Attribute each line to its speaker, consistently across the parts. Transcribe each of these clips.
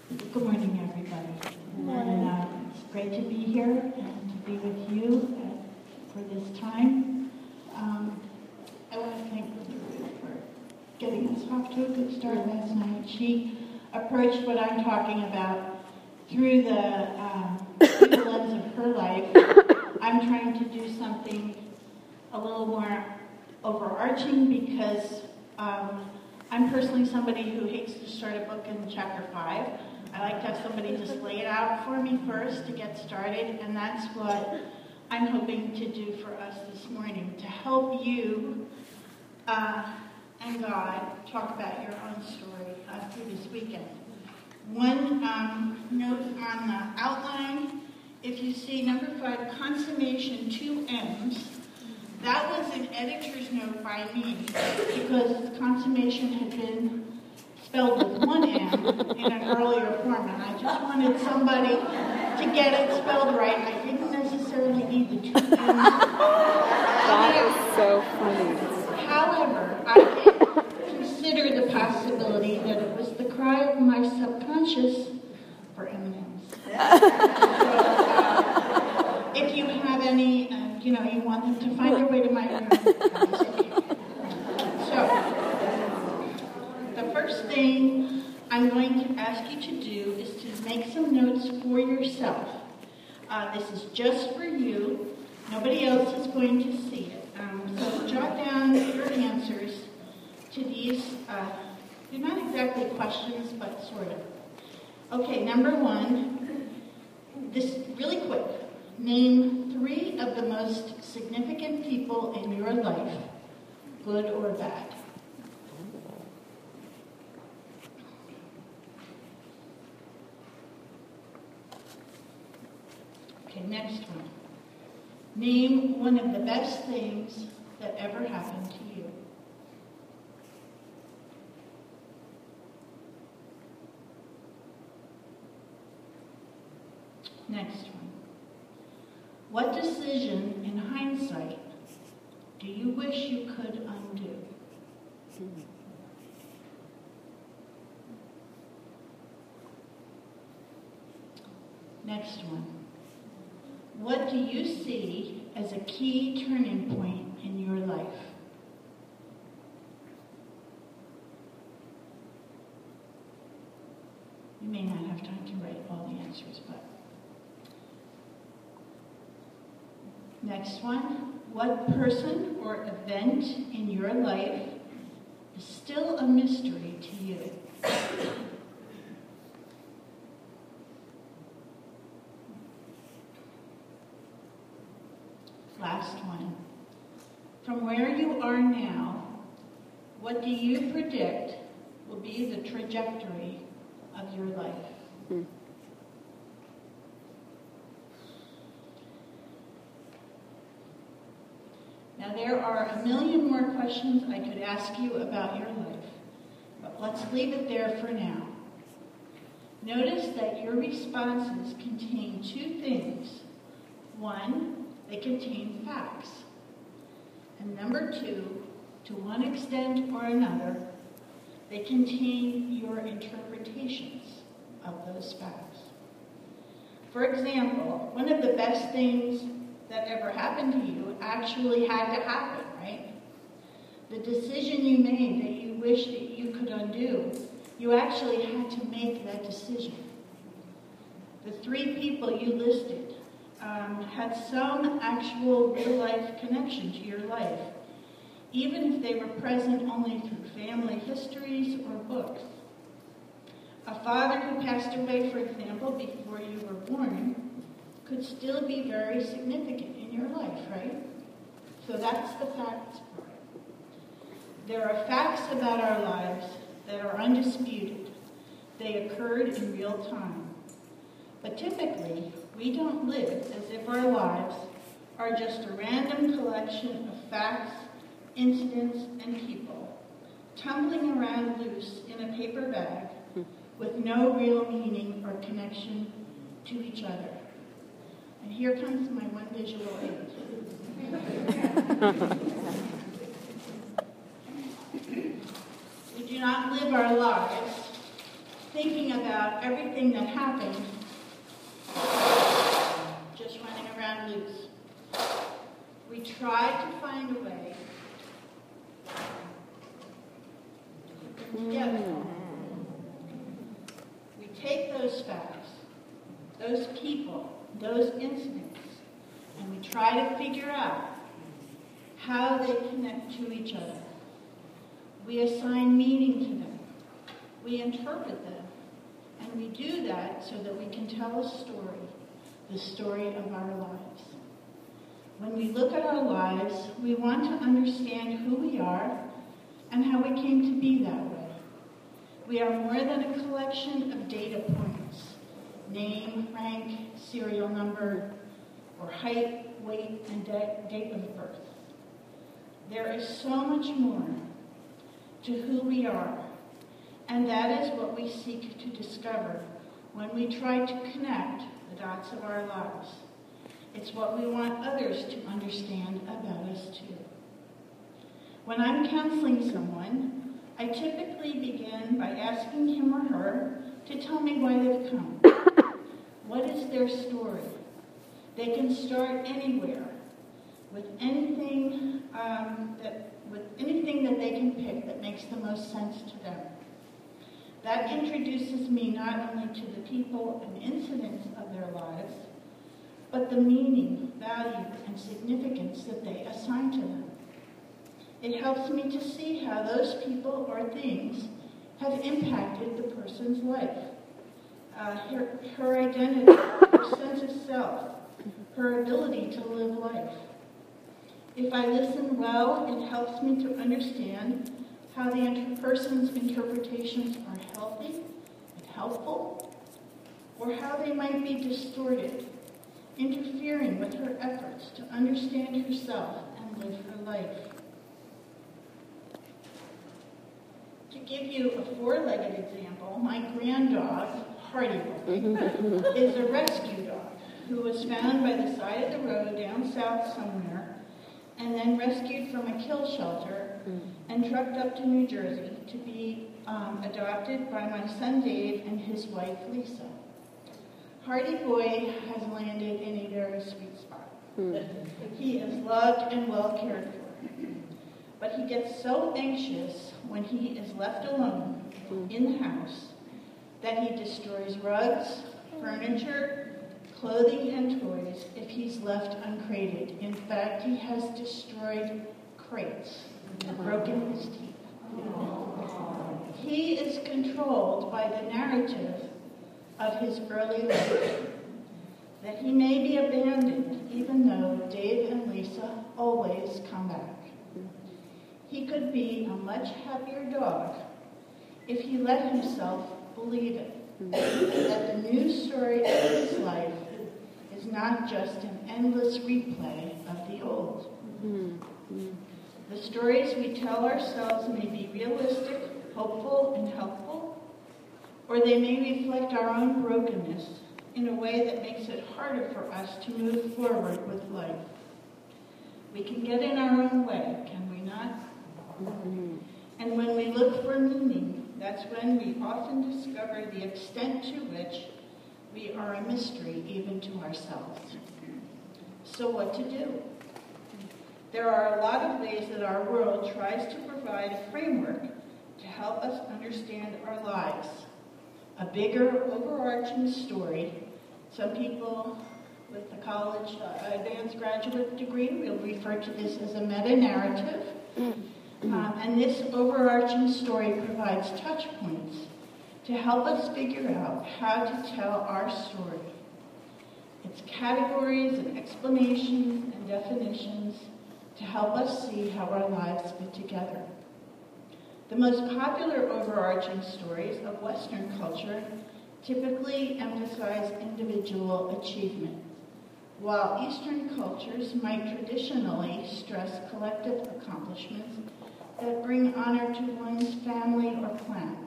Speaker 1: Good morning, everybody. And it's great to be here and to be with you for this time. I want to thank Ruth for getting us off to a good start last night. She approached what I'm talking about through the lens of her life. I'm trying to do something a little more overarching because I'm personally somebody who hates to start a book in chapter 5. I like to have somebody just lay it out for me first to get started, and that's what I'm hoping to do for us this morning, to help you and God talk about your own story through this weekend. One note on the outline, if you see number 5, consummation, 2 M's, that was an editor's note by me because consummation had been spelled with 1 M in an earlier form, and I just wanted somebody to get it spelled right. I didn't necessarily need the 2 M's.
Speaker 2: That is so funny.
Speaker 1: However, I did consider the possibility that it was the cry of my subconscious for M&Ms. If you have any, you want them to find their way to my room, that's okay. So, the first thing I'm going to ask you to do is to make some notes for yourself. This is just for you. Nobody else is going to see it. So jot down your answers to these, they're not exactly questions, but sort of. Okay, number 1, this really quick. Name 3 of the most significant people in your life, good or bad. Okay, next one. Name one of the best things that ever happened to you. Next one. What decision, in hindsight, do you wish you could undo? Next one. What do you see as a key turning point in your life? You may not have time to write all the answers, but... Next one. What person or event in your life is still a mystery to you? Last one. From where you are now, what do you predict will be the trajectory of your life? Now, there are a million more questions I could ask you about your life, but let's leave it there for now. Notice that your responses contain 2 things. 1, they contain facts. And number 2, to one extent or another, they contain your interpretations of those facts. For example, one of the best things that ever happened to you actually had to happen, right? The decision you made that you wish that you could undo, you actually had to make that decision. The 3 people you listed had some actual real-life connection to your life, even if they were present only through family histories or books. A father who passed away, for example, before you were born, could still be very significant in your life, right? So that's the facts part. There are facts about our lives that are undisputed. They occurred in real time. But typically, we don't live as if our lives are just a random collection of facts, incidents, and people, tumbling around loose in a paper bag with no real meaning or connection to each other. And here comes my one visual aid. We do not live our lives thinking about everything that happened, just running around loose. We try to find a way to put them together. We take those facts, those people, those incidents, and we try to figure out how they connect to each other. We assign meaning to them. We interpret them. And we do that so that we can tell a story, the story of our lives. When we look at our lives, we want to understand who we are and how we came to be that way. We are more than a collection of data points, name, rank, serial number, or height, weight, and date of birth. There is so much more to who we are, and that is what we seek to discover when we try to connect the dots of our lives. It's what we want others to understand about us too. When I'm counseling someone, I typically begin by asking him or her to tell me why they've come. What is their story? They can start anywhere with anything that they can pick that makes the most sense to them. That introduces me not only to the people and incidents of their lives, but the meaning, value, and significance that they assign to them. It helps me to see how those people or things have impacted the person's life, her identity, her sense of self, her ability to live life. If I listen well, it helps me to understand how the person's interpretations are healthy and helpful, or how they might be distorted, interfering with her efforts to understand herself and live her life. To give you a four-legged example, my granddog, Hardy Boy, is a rescue dog who was found by the side of the road down south somewhere and then rescued from a kill shelter and trucked up to New Jersey to be adopted by my son Dave and his wife Lisa. Hardy Boy has landed in a very sweet spot. He is loved and well cared for. But he gets so anxious when he is left alone in the house that he destroys rugs, furniture, clothing, and toys if he's left uncrated. In fact, he has destroyed crates and broken his teeth. He is controlled by the narrative of his early life, that he may be abandoned even though Dave and Lisa always come back. He could be a much happier dog if he let himself believe it, that the new story of his life is not just an endless replay of the old. The stories we tell ourselves may be realistic, hopeful, and helpful, or they may reflect our own brokenness in a way that makes it harder for us to move forward with life. We can get in our own way, can we not? And when we look for meaning, that's when we often discover the extent to which we are a mystery even to ourselves. So what to do? There are a lot of ways that our world tries to provide a framework to help us understand our lives. A bigger, overarching story. Some people with the college advanced graduate degree will refer to this as a meta-narrative. And this overarching story provides touch points to help us figure out how to tell our story. It's categories and explanations and definitions to help us see how our lives fit together. The most popular overarching stories of Western culture typically emphasize individual achievement, while Eastern cultures might traditionally stress collective accomplishments that bring honor to one's family or clan.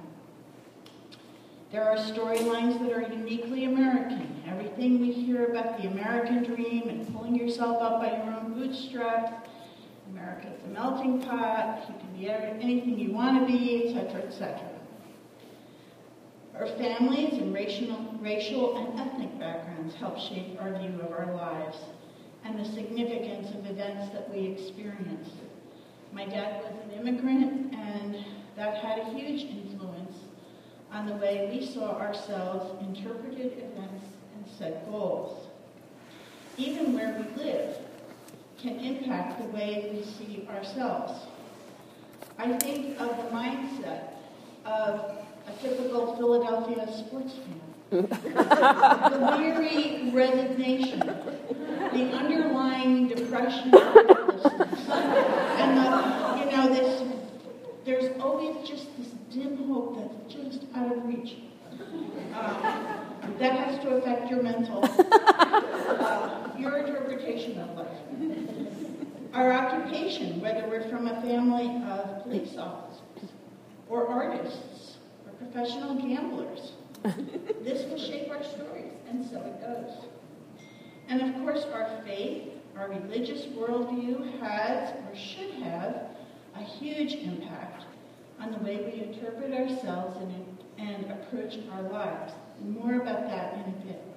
Speaker 1: There are storylines that are uniquely American. Everything we hear about the American dream and pulling yourself up by your own bootstraps, America's a melting pot, you can be anything you want to be, etc., etc. Our families and racial and ethnic backgrounds help shape our view of our lives and the significance of events that we experience. My dad was an immigrant, and that had a huge influence on the way we saw ourselves, interpreted events, and set goals. Even where we live can impact the way we see ourselves. I think of the mindset of a typical Philadelphia sports fan. The weary resignation, the underlying depression and hopelessness, and there's always just this dim hope that's just out of reach. That has to affect your mental, your interpretation of life. Our occupation, whether we're from a family of police officers or artists or professional gamblers, this will shape our stories, and so it goes. And of course, our faith, our religious worldview has or should have a huge impact on the way we interpret ourselves and approach our lives. More about that in a bit.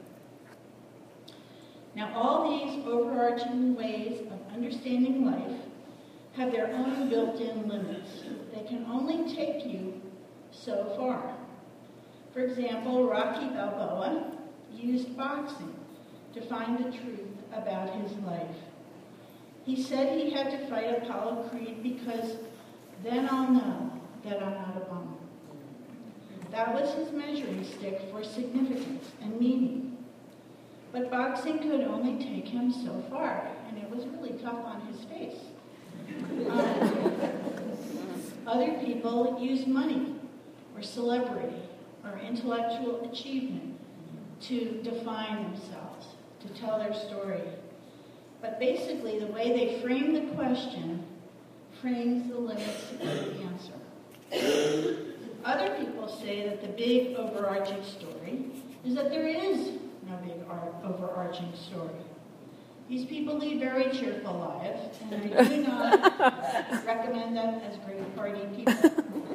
Speaker 1: Now, all these overarching ways of understanding life have their own built-in limits. They can only take you so far. For example, Rocky Balboa used boxing to find the truth about his life. He said he had to fight Apollo Creed because then I'll know that I'm not a bum. That was his measuring stick for significance and meaning. But boxing could only take him so far, and it was really tough on his face. Other people use money or celebrity or intellectual achievement to define themselves, to tell their story. But basically, the way they frame the question frames the limits of the answer. Other people say that the big overarching story is that there is no big overarching story. These people lead very cheerful lives, and I do not recommend them as great party people.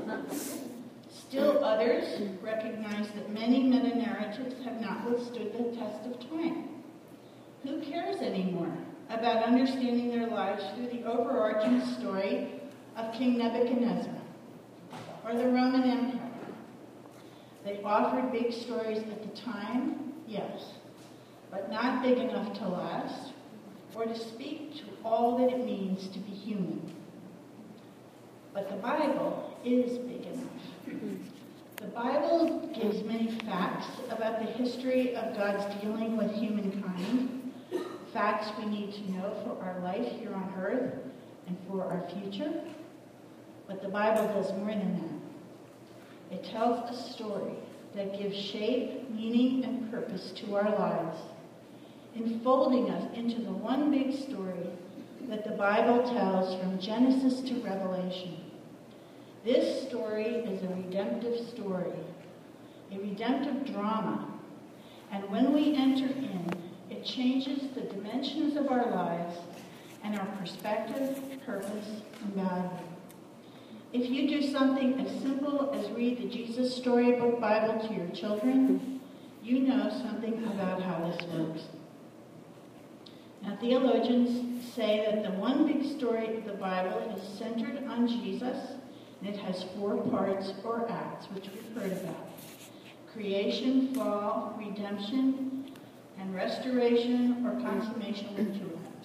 Speaker 1: Still others recognize that many meta-narratives have not withstood the test of time. Who cares anymore about understanding their lives through the overarching story of King Nebuchadnezzar or the Roman Empire? They offered big stories at the time, yes, but not big enough to last or to speak to all that it means to be human. But the Bible is big enough. The Bible gives many facts about the history of God's dealing with humankind, facts we need to know for our life here on earth and for our future. But the Bible does more than that. It tells a story that gives shape, meaning, and purpose to our lives, enfolding us into the one big story that the Bible tells from Genesis to Revelation. This story is a redemptive story, a redemptive drama, and when we enter in, it changes the dimensions of our lives and our perspective, purpose, and value. If you do something as simple as read the Jesus Storybook Bible to your children, you know something about how this works. Now, theologians say that the one big story of the Bible is centered on Jesus, and it has 4 parts or acts, which we've heard about: creation, fall, redemption, and restoration or consummation with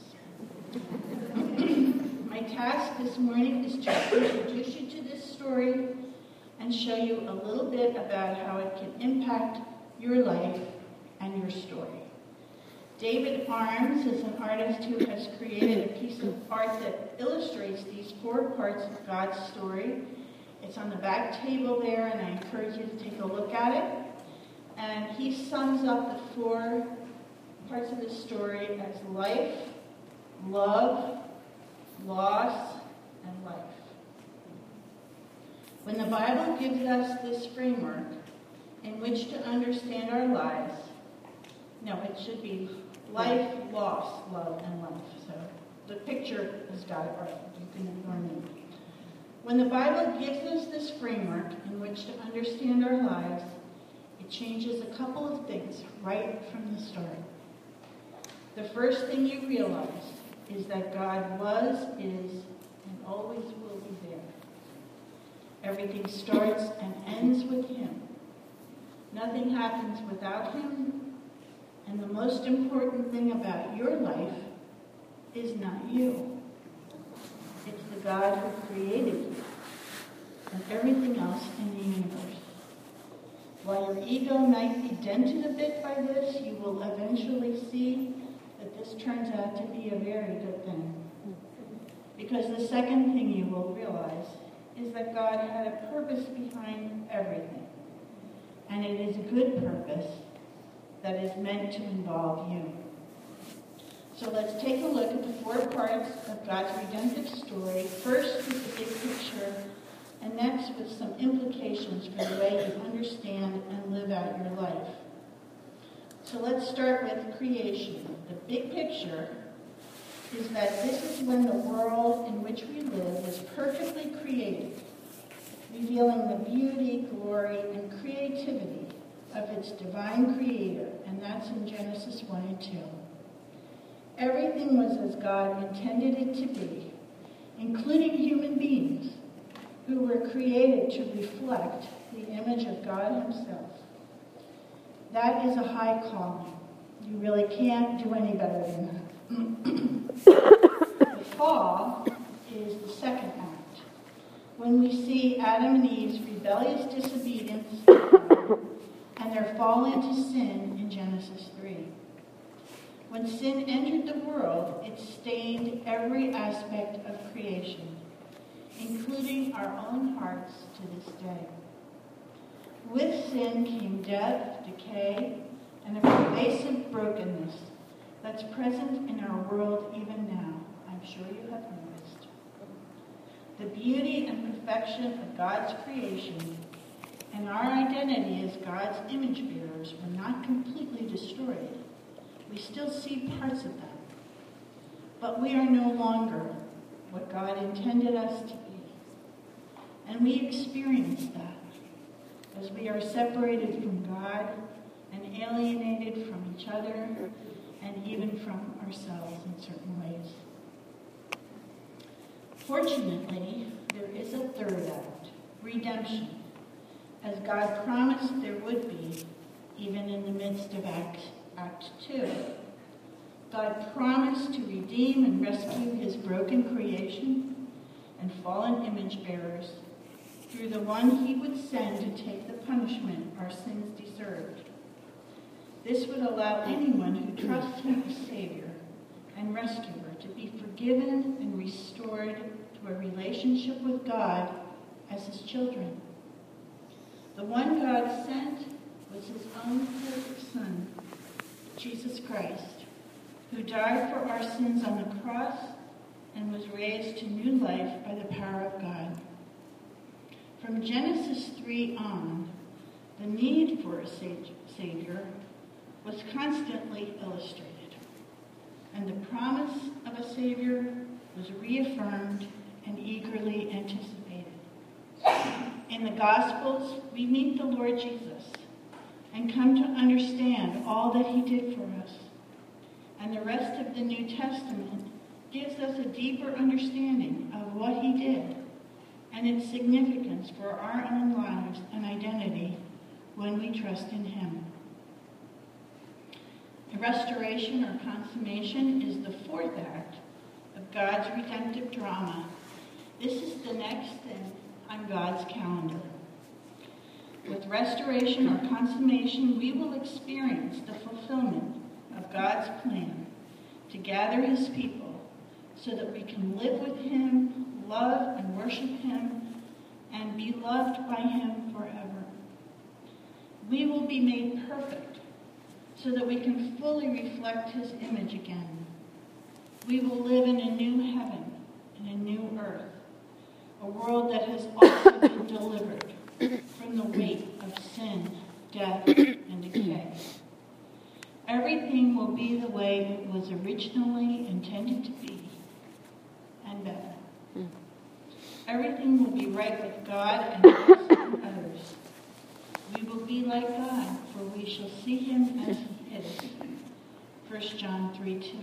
Speaker 1: 2 acts. My task this morning is to introduce you to this story and show you a little bit about how it can impact your life and your story. David Arms is an artist who has created a piece of art that illustrates these 4 parts of God's story. It's on the back table there, and I encourage you to take a look at it. And he sums up the 4 parts of the story as life, love, loss, and life. When the Bible gives us this framework in which to understand our lives, no, it should be life, loss, love, and life. So the picture has got it right. You can ignore me. When the Bible gives us this framework in which to understand our lives, changes a couple of things right from the start. The first thing you realize is that God was, is, and always will be there. Everything starts and ends with Him. Nothing happens without Him, and the most important thing about your life is not you. It's the God who created you and everything else in the universe. While your ego might be dented a bit by this, you will eventually see that this turns out to be a very good thing. Because the second thing you will realize is that God had a purpose behind everything. And it is a good purpose that is meant to involve you. So let's take a look at the 4 parts of God's redemptive story. First with the big picture, and next with some implications for the way you understand and live out your life. So let's start with creation. The big picture is that this is when the world in which we live was perfectly created, revealing the beauty, glory, and creativity of its divine creator, and that's in Genesis 1 and 2. Everything was as God intended it to be, including human beings, who were created to reflect the image of God Himself. That is a high calling. You really can't do any better than that. The fall is the second act, when we see Adam and Eve's rebellious disobedience and their fall into sin in Genesis 3. When sin entered the world, it stained every aspect of creation, including our own hearts to this day. With sin came death, decay, and a pervasive brokenness that's present in our world even now. I'm sure you have noticed. The beauty and perfection of God's creation and our identity as God's image bearers were not completely destroyed. We still see parts of them. But we are no longer what God intended us to be. And we experience that as we are separated from God and alienated from each other and even from ourselves in certain ways. Fortunately, there is a third act, redemption, as God promised there would be, even in the midst of Act 2. God promised to redeem and rescue His broken creation and fallen image bearers through the one He would send to take the punishment our sins deserved. This would allow anyone who trusts Him as Savior and Rescuer to be forgiven and restored to a relationship with God as His children. The one God sent was His own perfect Son, Jesus Christ, who died for our sins on the cross and was raised to new life by the power of God. From Genesis 3 on, the need for a Savior was constantly illustrated, and the promise of a Savior was reaffirmed and eagerly anticipated. In the Gospels, we meet the Lord Jesus and come to understand all that He did for us. And the rest of the New Testament gives us a deeper understanding of what He did and its significance for our own lives and identity when we trust in Him. Restoration or consummation is the 4th act of God's redemptive drama. This is the next thing on God's calendar. With restoration or consummation, we will experience the fulfillment of God's plan to gather His people so that we can live with Him, love and worship Him, and be loved by Him forever. We will be made perfect so that we can fully reflect His image again. We will live in a new heaven and a new earth, a world that has also been delivered from the weight of sin, death, and decay. Everything will be the way it was originally intended to be, and better. Everything will be right with God and others. We will be like God, we shall see him as he is. 1 John 3:2.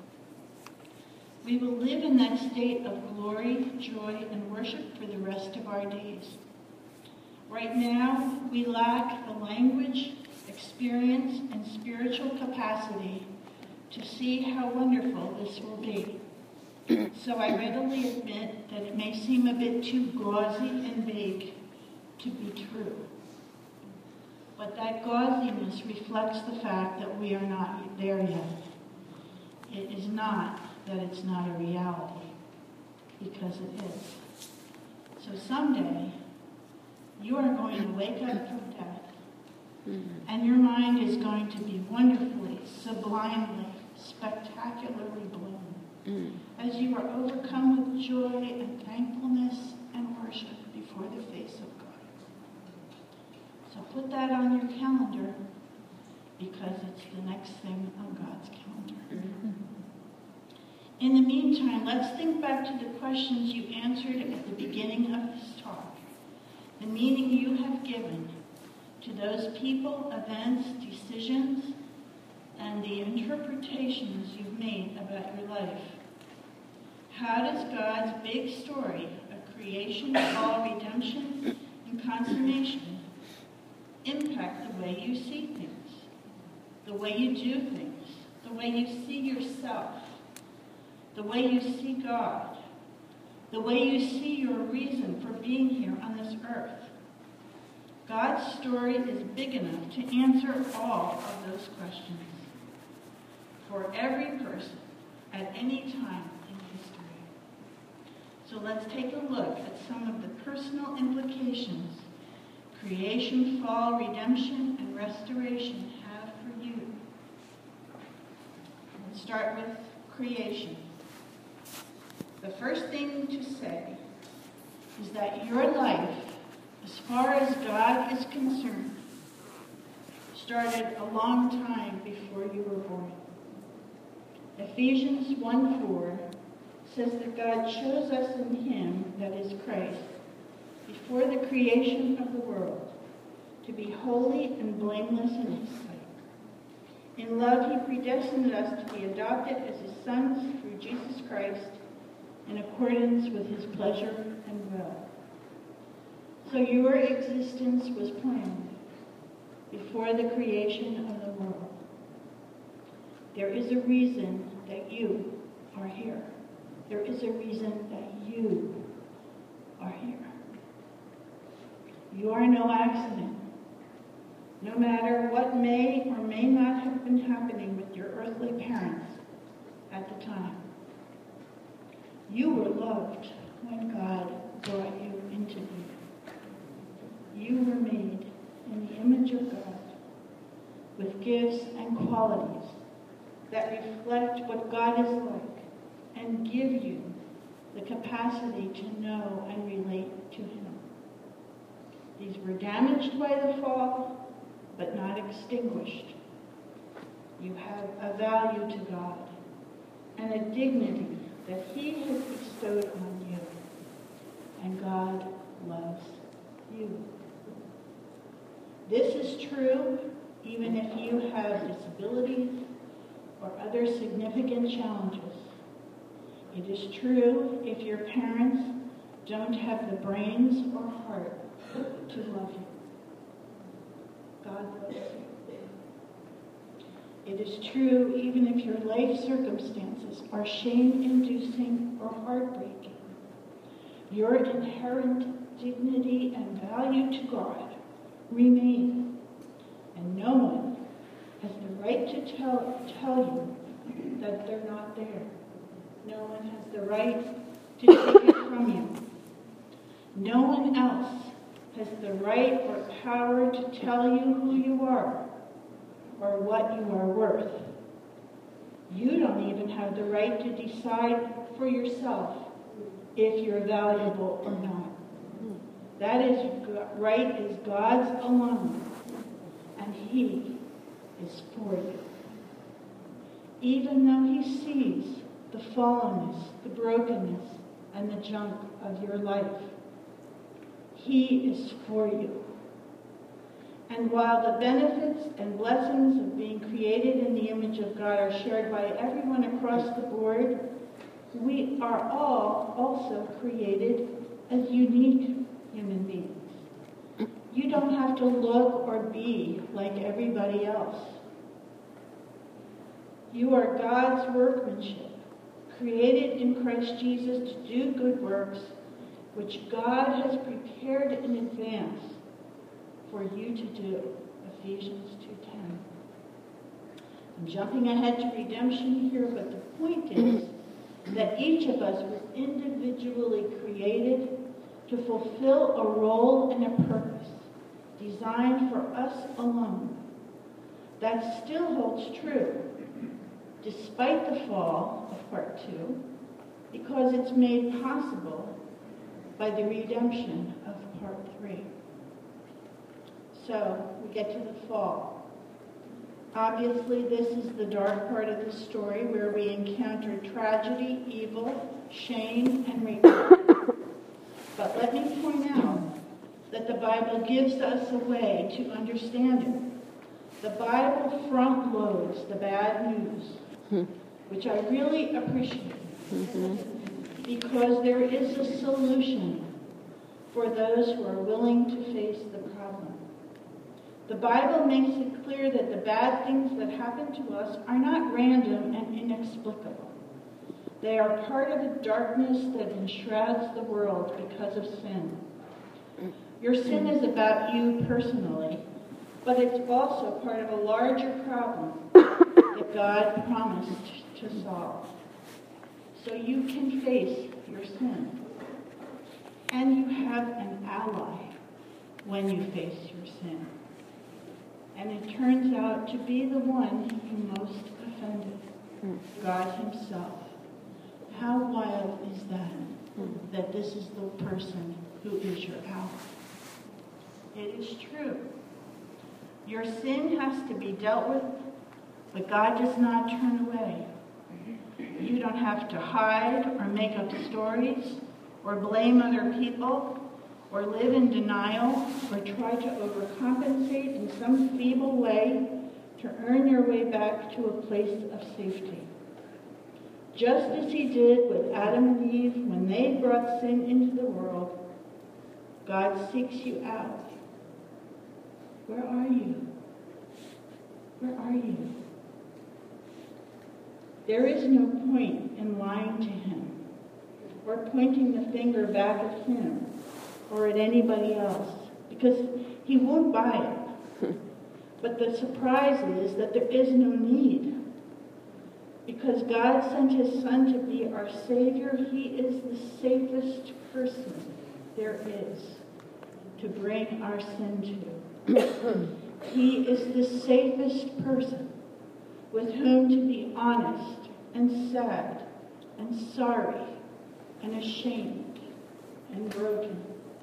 Speaker 1: We will live in that state of glory, joy, and worship for the rest of our days. Right now, we lack the language, experience, and spiritual capacity to see how wonderful this will be. So I readily admit that it may seem a bit too gauzy and vague to be true. But that gauziness reflects the fact that we are not there yet. It is not that it's not a reality, because it is. So someday, you are going to wake up from death, and your mind is going to be wonderfully, sublimely, spectacularly blown, as you are overcome with joy and thankfulness and worship before the face of God. So put that on your calendar, because it's the next thing on God's calendar. In the meantime, let's think back to the questions you answered at the beginning of this talk. The meaning you have given to those people, events, decisions, and the interpretations you've made about your life. How does God's big story of creation, fall, redemption, and consummation impact the way you see things, the way you do things, the way you see yourself, the way you see God, the way you see your reason for being here on this earth? God's story is big enough to answer all of those questions for every person at any time in history. So let's take a look at some of the personal implications creation, fall, redemption, and restoration have for you. Let's start with creation. The first thing to say is that your life, as far as God is concerned, started a long time before you were born. Ephesians 1:4 says that God chose us in him, that is Christ, before the creation of the world, to be holy and blameless in his sight. In love, he predestined us to be adopted as his sons through Jesus Christ, in accordance with his pleasure and will. So your existence was planned before the creation of the world. There is a reason that you are here. There is a reason that you are here. You are no accident. No matter what may or may not have been happening with your earthly parents at the time, you were loved when God brought you into being. You were made in the image of God with gifts and qualities that reflect what God is like and give you the capacity to know and relate to him. These were damaged by the fall, but not extinguished. You have a value to God and a dignity that he has bestowed on you, and God loves you. This is true even if you have disabilities or other significant challenges. It is true if your parents don't have the brains or heart to love you. God loves you. It is true even if your life circumstances are shame-inducing or heartbreaking. Your inherent dignity and value to God remain, and no one has the right to tell you that they're not there. No one has the right to take it from you. No one else has the right or power to tell you who you are or what you are worth. You don't even have the right to decide for yourself if you're valuable or not. That right is God's alone, and he is for you. Even though he sees the fallenness, the brokenness, and the junk of your life, he is for you. And while the benefits and blessings of being created in the image of God are shared by everyone across the board, we are all also created as unique human beings. You don't have to look or be like everybody else. You are God's workmanship, created in Christ Jesus to do good works, which God has prepared in advance for you to do. Ephesians 2:10. I'm jumping ahead to redemption here, but the point is that each of us was individually created to fulfill a role and a purpose designed for us alone. That still holds true, despite the fall of part 2, because it's made possible by the redemption of part 3. So, we get to the fall. Obviously, this is the dark part of the story where we encounter tragedy, evil, shame, and regret. But let me point out that the Bible gives us a way to understand it. The Bible front loads the bad news, which I really appreciate, because there is a solution for those who are willing to face the problem. The Bible makes it clear that the bad things that happen to us are not random and inexplicable. They are part of a darkness that enshrouds the world because of sin. Your sin is about you personally, but it's also part of a larger problem that God promised to solve. So you can face your sin. And you have an ally when you face your sin. And it turns out to be the one who most offended, God himself. How wild is that, that this is the person who is your ally? It is true. Your sin has to be dealt with, but God does not turn away. You don't have to hide or make up stories or blame other people or live in denial or try to overcompensate in some feeble way to earn your way back to a place of safety. Just as he did with Adam and Eve when they brought sin into the world, God seeks you out. Where are you? Where are you? There is no point in lying to him or pointing the finger back at him or at anybody else, because he won't buy it. But the surprise is that there is no need. Because God sent his Son to be our Savior, he is the safest person there is to bring our sin to. He is the safest person with whom to be honest and sad and sorry and ashamed and broken.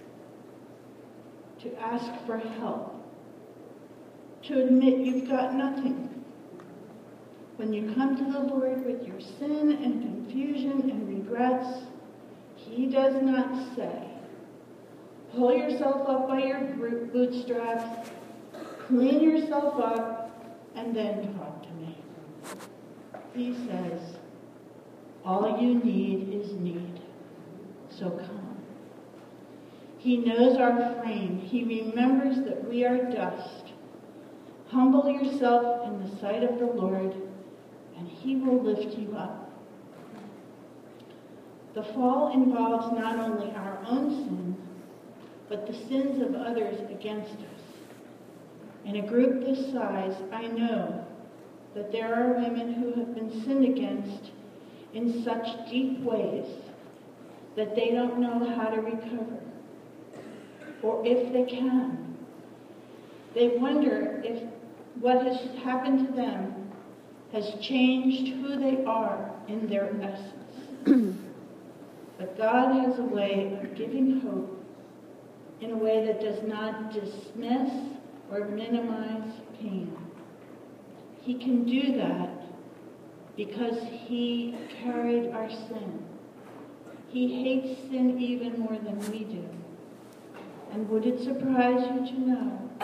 Speaker 1: To ask for help. To admit you've got nothing. When you come to the Lord with your sin and confusion and regrets, he does not say, pull yourself up by your bootstraps, clean yourself up, and then talk to me. He says, all you need is need. So come. He knows our frame. He remembers that we are dust. Humble yourself in the sight of the Lord, and he will lift you up. The fall involves not only our own sin, but the sins of others against us. In a group this size, I know that there are women who have been sinned against in such deep ways that they don't know how to recover, or if they can. They wonder if what has happened to them has changed who they are in their essence. But God has a way of giving hope in a way that does not dismiss or minimize pain. He can do that because he carried our sin. He hates sin even more than we do. And would it surprise you to know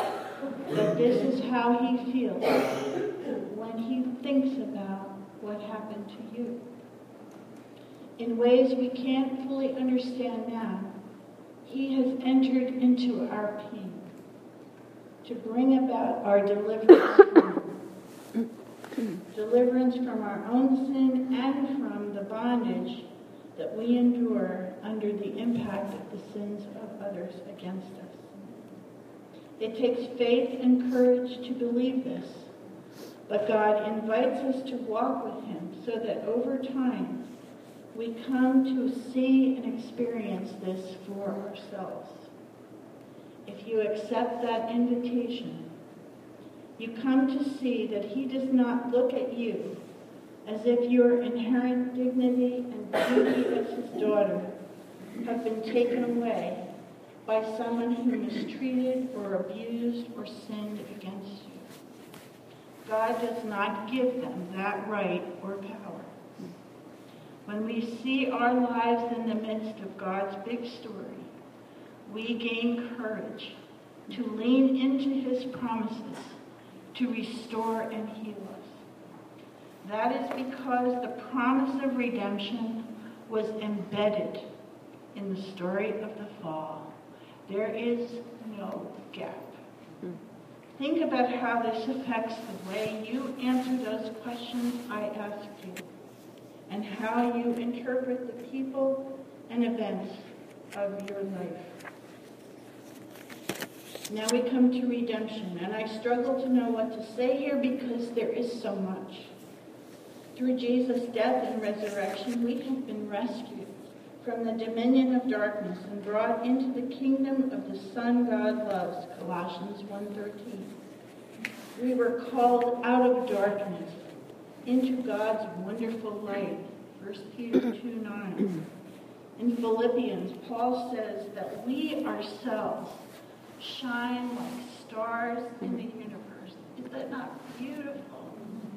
Speaker 1: that this is how he feels when he thinks about what happened to you. In ways we can't fully understand now, he has entered into our pain to bring about our deliverance deliverance from our own sin and from the bondage that we endure under the impact of the sins of others against us. It takes faith and courage to believe this, but God invites us to walk with him so that over time we come to see and experience this for ourselves. If you accept that invitation, you come to see that he does not look at you as if your inherent dignity and beauty as his daughter have been taken away by someone who mistreated or abused or sinned against you. God does not give them that right or power. When we see our lives in the midst of God's big story, we gain courage to lean into his promises to restore and heal us. That is because the promise of redemption was embedded in the story of the fall. There is no gap. Think about how this affects the way you answer those questions I asked you, and how you interpret the people and events of your life. Now we come to redemption, and I struggle to know what to say here because there is so much. Through Jesus' death and resurrection, we have been rescued from the dominion of darkness and brought into the kingdom of the Son God loves, Colossians 1:13. We were called out of darkness into God's wonderful light, 1 Peter 2:9. In Philippians, Paul says that we ourselves shine like stars in the universe. Is that not beautiful?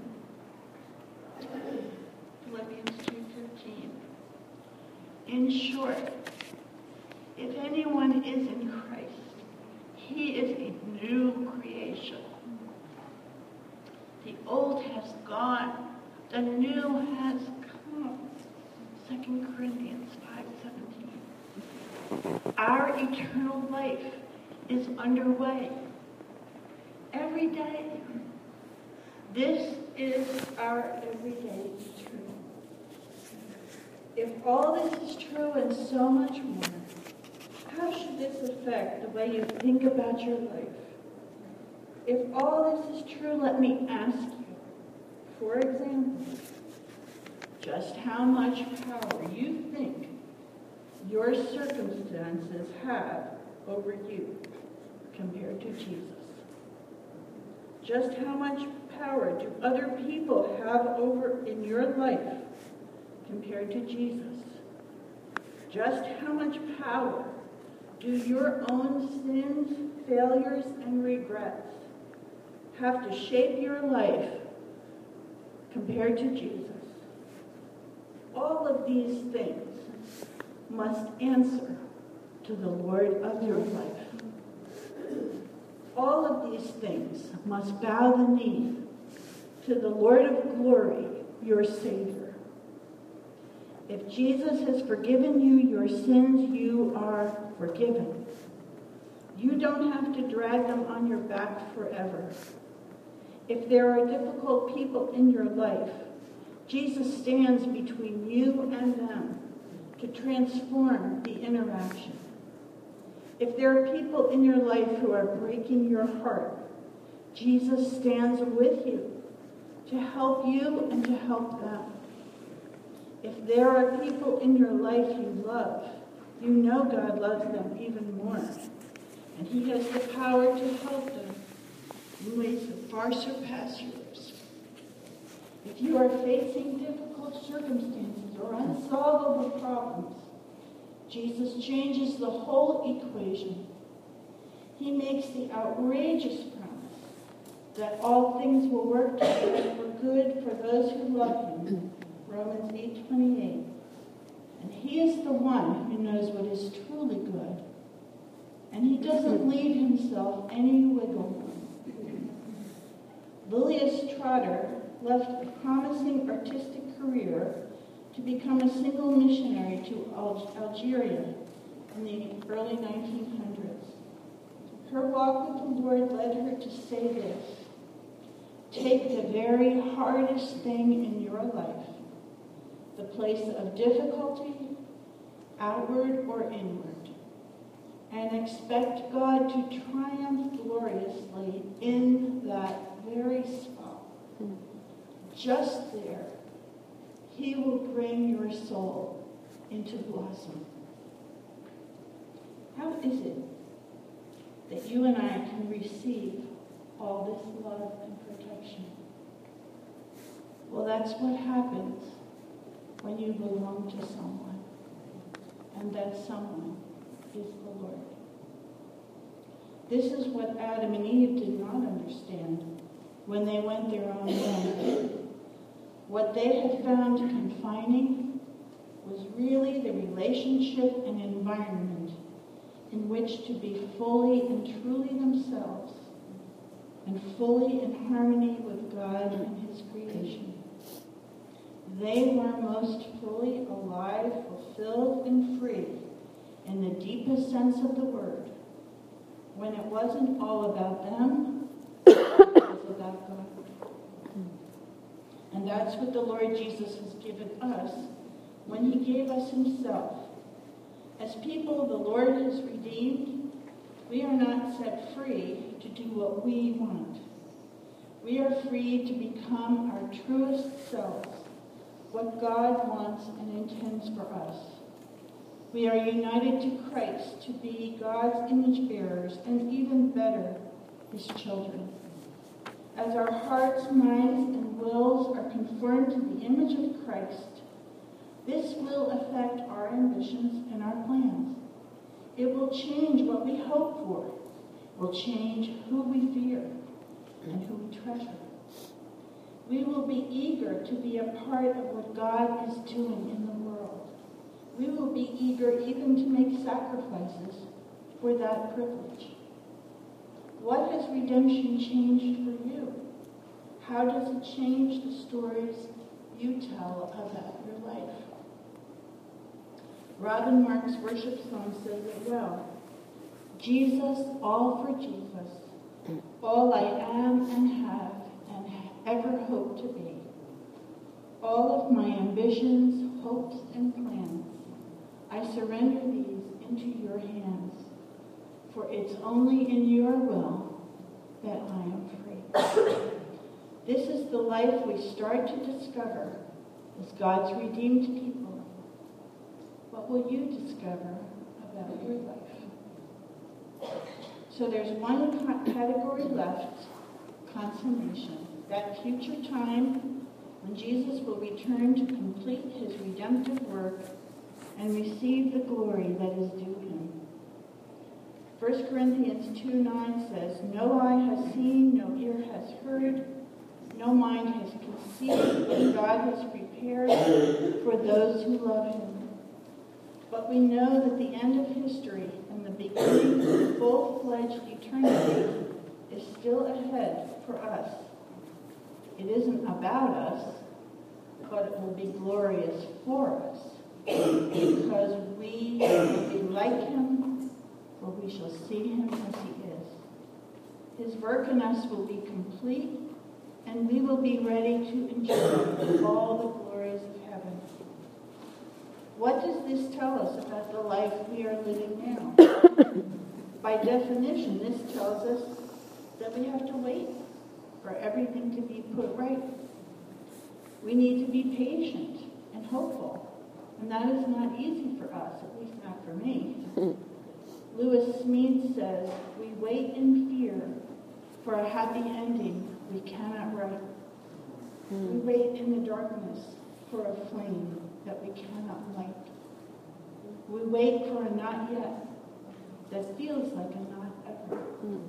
Speaker 1: Philippians 2:15. In short, if anyone is in Christ, he is a new creation. The old has gone, the new has come. 2 Corinthians 5:17. Our eternal life is underway every day. This is our everyday truth. If all this is true and so much more, how should this affect the way you think about your life? If all this is true, let me ask you, for example, just how much power you think your circumstances have over you compared to Jesus. Just how much power do other people have over in your life compared to Jesus? Just how much power do your own sins, failures, and regrets have to shape your life compared to Jesus? All of these things must answer to the Lord of your life. All of these things must bow the knee to the Lord of glory, your Savior. If Jesus has forgiven you your sins, you are forgiven. You don't have to drag them on your back forever. If there are difficult people in your life, Jesus stands between you and them to transform the interaction. If there are people in your life who are breaking your heart, Jesus stands with you to help you and to help them. If there are people in your life you love, you know God loves them even more. And he has the power to help them in ways that far surpass yours. If you are facing difficult circumstances or unsolvable problems, Jesus changes the whole equation. He makes the outrageous promise that all things will work together for good for those who love him, Romans 8:28. And he is the one who knows what is truly good. and he doesn't leave himself any wiggle room. Lilias Trotter left a promising artistic career to become a single missionary to Algeria in the early 1900s. Her walk with the Lord led her to say this: take the very hardest thing in your life, the place of difficulty, outward or inward, and expect God to triumph gloriously in that very spot. Just there, he will bring your soul into blossom. How is it that you and I can receive all this love and protection? Well, that's what happens when you belong to someone, and that someone is the Lord. This is what Adam and Eve did not understand when they went their own way. What they had found confining was really the relationship and environment in which to be fully and truly themselves and fully in harmony with God and his creation. They were most fully alive, fulfilled, and free in the deepest sense of the word, when it wasn't all about them, it was about God. And that's what the Lord Jesus has given us when he gave us himself. As people the Lord has redeemed, we are not set free to do what we want. We are free to become our truest selves, what God wants and intends for us. We are united to Christ to be God's image bearers, and even better, his children. As our hearts, minds, and wills are conformed to the image of Christ, this will affect our ambitions and our plans. It will change what we hope for. It will change who we fear and who we treasure. We will be eager to be a part of what God is doing in the world. We will be eager even to make sacrifices for that privilege. What has redemption changed for you? How does it change the stories you tell about your life? Robin Mark's worship song says it well. Jesus, all for Jesus, all I am and have and ever hope to be. All of my ambitions, hopes, and plans, I surrender these into your hands, for it's only in your will that I am free. This is the life we start to discover as God's redeemed people. What will you discover about your life? So there's one category left, consummation, that future time when Jesus will return to complete his redemptive work and receive the glory that is due him. 1 Corinthians 2:9 says, no eye has seen, no ear has heard, no mind has conceived what God has prepared for those who love him. But we know that the end of history and the beginning of full-fledged eternity is still ahead for us. It isn't about us, but it will be glorious for us, because we will be like him, for we shall see him as he is. His work in us will be complete, and we will be ready to enjoy all the glories of heaven. What does this tell us about the life we are living now? By definition, this tells us that we have to wait for everything to be put right. We need to be patient and hopeful, and that is not easy for us, at least not for me. Lewis Smead says, we wait in fear for a happy ending we cannot write. We wait in the darkness for a flame that we cannot light. We wait for a not yet that feels like a not ever.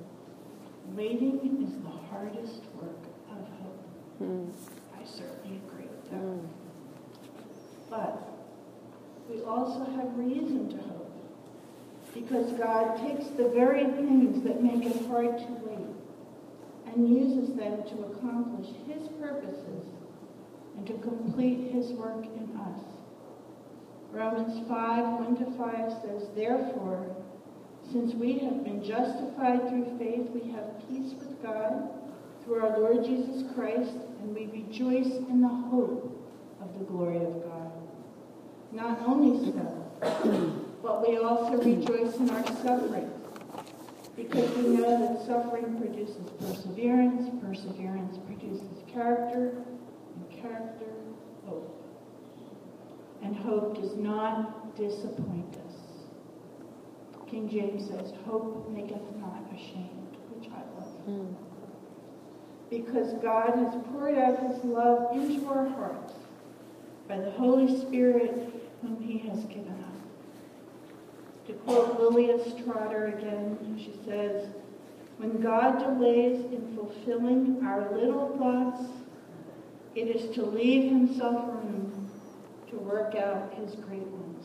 Speaker 1: Waiting is the hardest work of hope. I certainly agree with that. But we also have reason to hope. because God takes the very things that make it hard to wait and uses them to accomplish his purposes and to complete his work in us. Romans 5:1-5 says, "Therefore, since we have been justified through faith, we have peace with God through our Lord Jesus Christ, and we rejoice in the hope of the glory of God. Not only so, but we also rejoice in our suffering, because we know that suffering produces perseverance, perseverance produces character, and character, hope. And hope does not disappoint us." King James says, "Hope maketh not ashamed," which I love. Because God has poured out his love into our hearts by the Holy Spirit whom he has given us. To quote Lilias Trotter again, she says, "When God delays in fulfilling our little thoughts, it is to leave himself room to work out his great ones."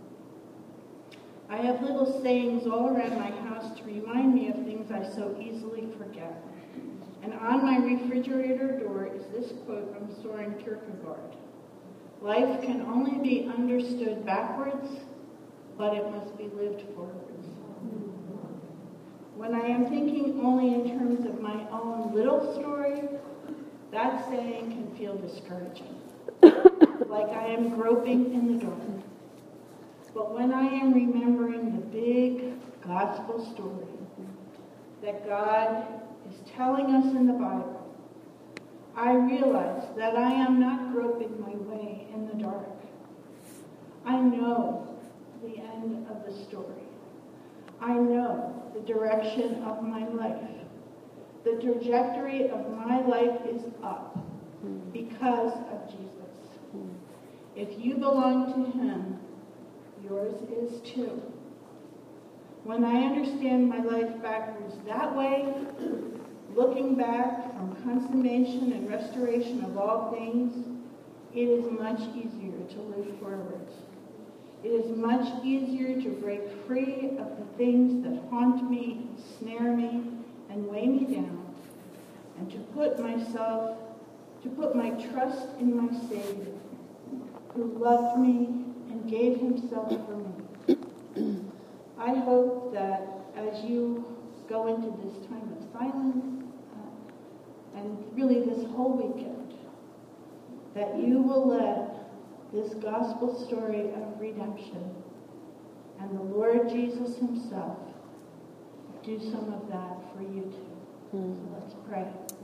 Speaker 1: I have little sayings all around my house to remind me of things I so easily forget. And on my refrigerator door is this quote from Soren Kierkegaard: "Life can only be understood backwards, but it must be lived forwards." When I am thinking only in terms of my own little story, that saying can feel discouraging, like I am groping in the dark. But when I am remembering the big gospel story that God is telling us in the Bible, I realize that I am not groping my way in the dark. I know the end of the story. I know the direction of my life. The trajectory of my life is up because of Jesus. If you belong to him, yours is too. When I understand my life backwards that way, looking back from consummation and restoration of all things, it is much easier to live forwards. It is much easier to break free of the things that haunt me, snare me, and weigh me down, and to put my trust in my Savior, who loved me and gave himself for me. I hope that as you go into this time of silence, and really this whole weekend, that you will let this gospel story of redemption and the Lord Jesus himself do some of that for you too. So let's pray.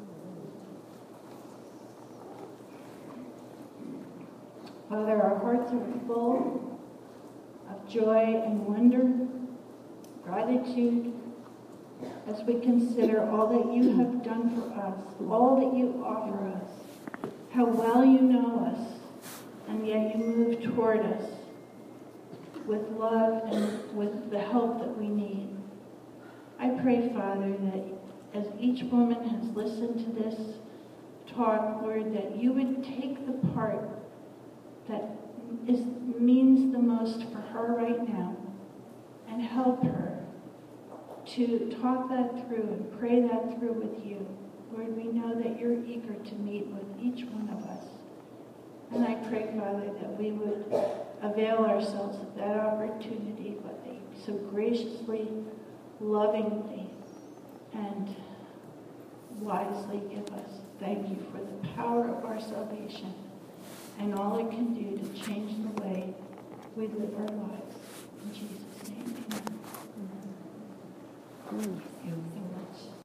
Speaker 1: Father, our hearts are full of joy and wonder, gratitude, as we consider all that you have done for us, all that you offer us, how well you know us, and yet you move toward us with love and with the help that we need. I pray, Father, that as each woman has listened to this talk, Lord, that you would take the part that means the most for her right now and help her to talk that through and pray that through with you. Lord, we know that you're eager to meet with each one of us. And I pray, Father, that we would avail ourselves of that opportunity, but they so graciously, lovingly, and wisely give us. Thank you for the power of our salvation and all it can do to change the way we live our lives. In Jesus' name, amen. Thank you so much.